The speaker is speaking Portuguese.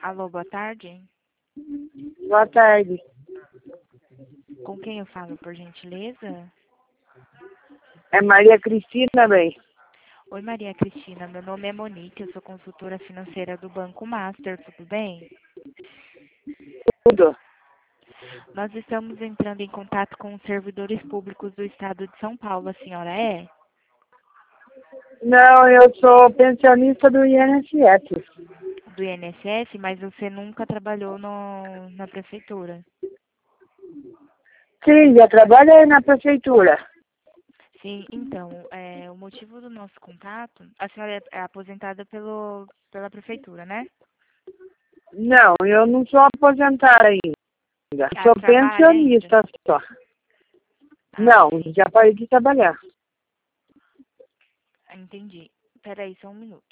Alô, boa tarde. Boa tarde. Com quem eu falo, por gentileza? É Maria Cristina, bem. Oi, Maria Cristina. Meu nome é Monique, eu sou consultora financeira do Banco Master, tudo bem? Tudo. Nós estamos entrando em contato com os servidores públicos do Estado de São Paulo. A senhora é? Não, eu sou pensionista do INSS. Do INSS, mas você nunca trabalhou na prefeitura. Sim, já trabalhei na prefeitura. Sim, então, o motivo do nosso contato, a senhora é aposentada pela prefeitura, né? Não, eu não sou aposentada ainda. Ah, Sou trabalha ainda. pensionista só. Ah, Não, sim, já parei de trabalhar. entendi. Peraí, só um minuto.